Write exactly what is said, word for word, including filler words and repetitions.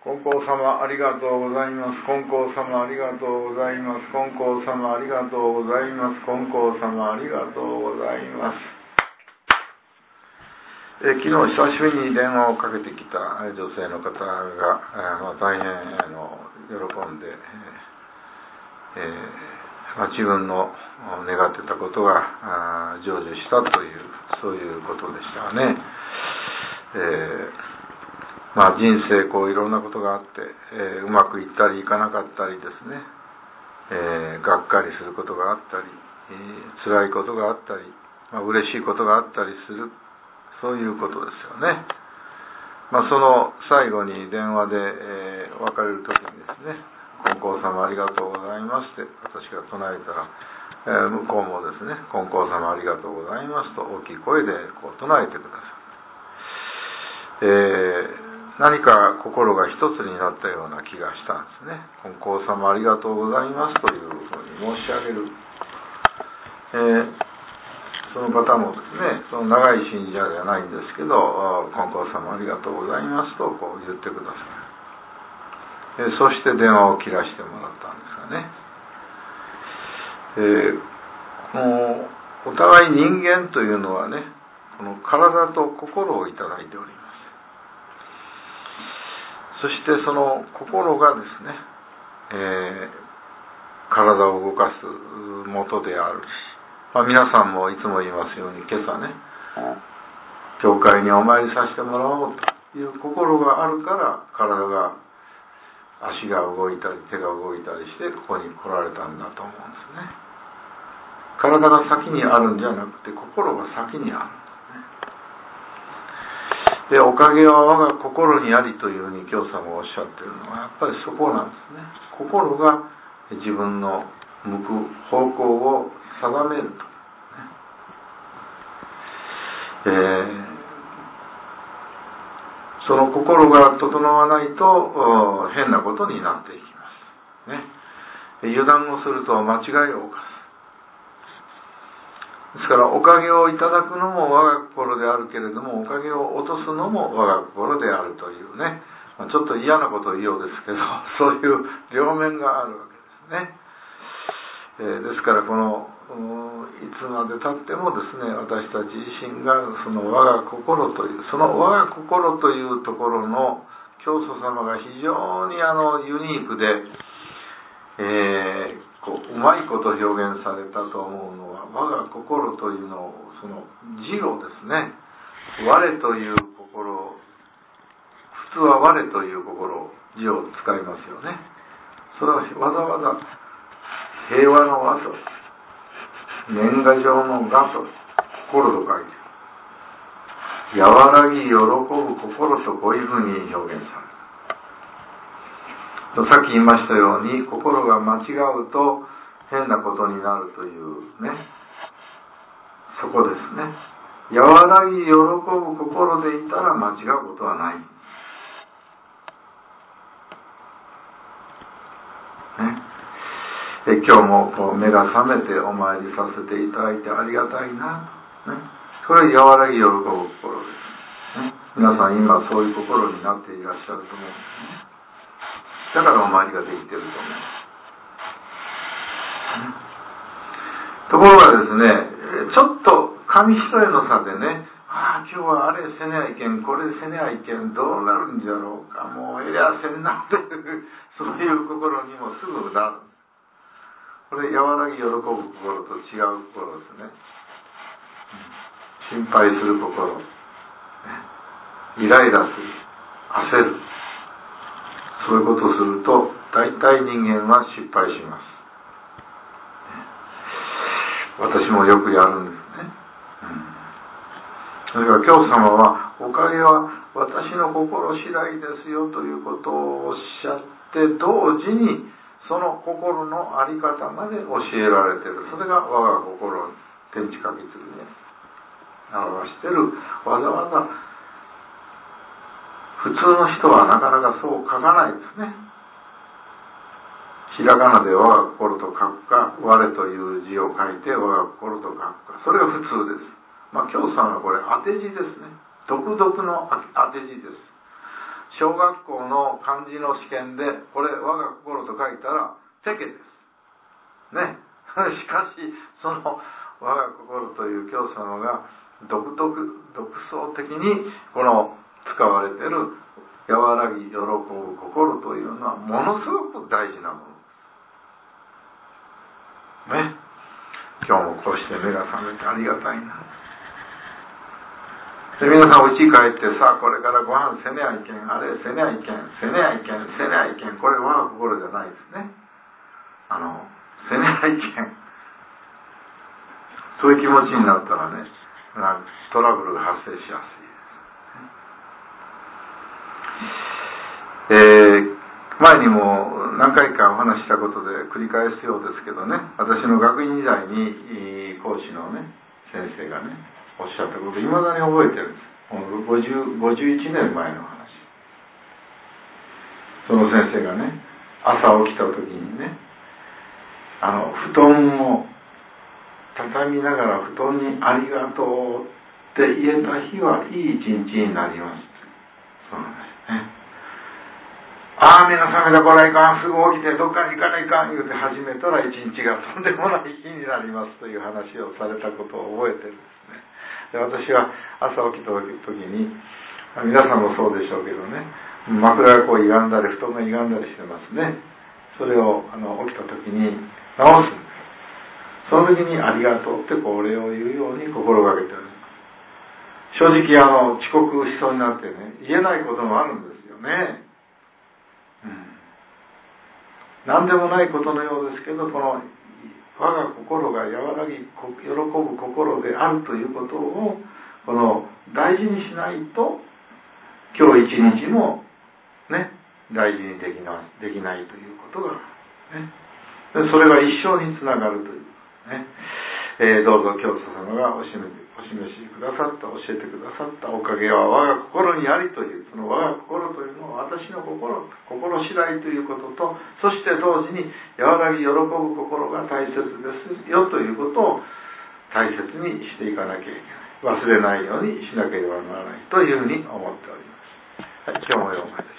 金光様ありがとうございます。金光様ありがとうございます。金光様ありがとうございます。金光様ありがとうございます。え昨日久しぶりに電話をかけてきた女性の方が、まあ、大変あの喜んで、えーまあ、自分の願ってたことが成就したというそういうことでしたね。えーまあ、人生こういろんなことがあって、えー、うまくいったりいかなかったりですね、えー、がっかりすることがあったり、えー、辛いことがあったり、まあ、嬉しいことがあったりする、そういうことですよね。まあ、その最後に電話で、えー、別れるときにですね、金光様ありがとうございますって私が唱えたら、えー、向こうもですね、金光様ありがとうございますと大きい声でこう唱えてください。えー何か心が一つになったような気がしたんですね。金光様ありがとうございますというふうに申し上げる、えー、その方もですね、その長い信者ではないんですけど、金光様ありがとうございますとこう言ってください。えー、そして電話を切らしてもらったんですがね、えー、このお互い人間というのはね、この体と心をいただいております。そしてその心がですね、えー、体を動かす元であるし、まあ、皆さんもいつも言いますように今朝ね、教会にお参りさせてもらおうという心があるから体が足が動いたり手が動いたりしてここに来られたんだと思うんですね。体が先にあるんじゃなくて心が先にある。でおかげは我が心にありというふうに教祖がおっしゃっているのはやっぱりそこなんですね。心が自分の向く方向を定めると、えー、その心が整わないと変なことになっていきます、ね、油断をすると間違いを犯す。ですからおかげをいただくのも我が心であるけれどもおかげを落とすのも我が心であるというね、ちょっと嫌なことを言うようですけどそういう両面があるわけですね。えー、ですからこのいつまでたってもですね私たち自身がその我が心というその我が心というところの教祖様が非常にあのユニークで、えーこう、うまいこと表現されたと思うのは我が心というのをその字をですね我という心普通は我という心字を使いますよね。それはわざわざ平和の和と年賀状の賀と心と書いて和らぎ喜ぶ心とこういうふうに表現される。さっき言いましたように心が間違うと変なことになるというね、そこですね。和らぎ喜ぶ心でいたら間違うことはない、ね、え今日もこう目が覚めてお参りさせていただいてありがたいな、ね、それは和らぎ喜ぶ心です、ね、皆さん今そういう心になっていらっしゃると思うんですね。だからお参りができていると思います。ところがですね、ちょっと紙一重の差でね、ああ今日はあれせねやいけん、これせねやいけん、どうなるんじゃろうか、もうえりゃせんなっていうそういう心にもすぐなる。これ和らぎ喜ぶ心と違う心ですね。心配する心、イライラする、焦る。そういうことをすると大体人間は失敗します。私もよくやるんですね、うん、それから教祖様はおかげは私の心次第ですよということをおっしゃって同時にその心の在り方まで教えられている。それが我が心天地書きつるね表している。わざわざ普通の人はなかなかそう書かないですね。ひらがなで我が心と書くか、我という字を書いて我が心と書くか、それが普通です。まあ教祖さんはこれ当て字ですね。独特の当て字です。 小学校の漢字の試験でこれ我が心と書いたら世間ですね。しかしその我が心という教祖様が独特独創的にこの使われている和らぎ喜ぶ心というのはものすごく大事なものですね。今日もこうして目が覚めてありがたいな。で皆さん家帰ってさあこれからご飯せねやいけん、あれせねやいけん、せねやいけん、せねやいけん、これ我が心じゃないですね。あのせねやいけん、そういう気持ちになったらね、トラブルが発生しやすいです。えー、前にも何回かお話したことで繰り返すようですけどね、私の学院時代に講師のね先生がねおっしゃったこといまだに覚えてるんです。ごじゅう、ごじゅういちねんまえの話。その先生がね朝起きた時にね、あの布団を畳みながら布団にありがとうって言えた日はいい一日になります。そうなんですね。ああ目が覚めたこらいかん、すぐ起きてどっかに行かないかん言うて始めたら一日がとんでもない日になりますという話をされたことを覚えてるんですね。で私は朝起きた時に皆さんもそうでしょうけどね、枕がこう歪んだり布団が歪んだりしてますね。それをあの起きた時に直すんです。その時にありがとうってこうお礼を言うように心がけております。正直あの遅刻しそうになってね言えないこともあるんですよね。うん、何でもないことのようですけど、この我が心が和らぎ喜ぶ心であるということをこの大事にしないと今日一日もね大事にできな、できないということが、ね、でそれが一生につながるというね、えー、どうぞ教祖様がお示お示しくださった教えてくださったおかげは我が心にありというその我が心というのは私の心心次第ということと、そして同時に和らぎ喜ぶ心が大切ですよということを大切にしていかなきゃいけない、忘れないようにしなければならないというふうに思っております。はい、今日もようまで。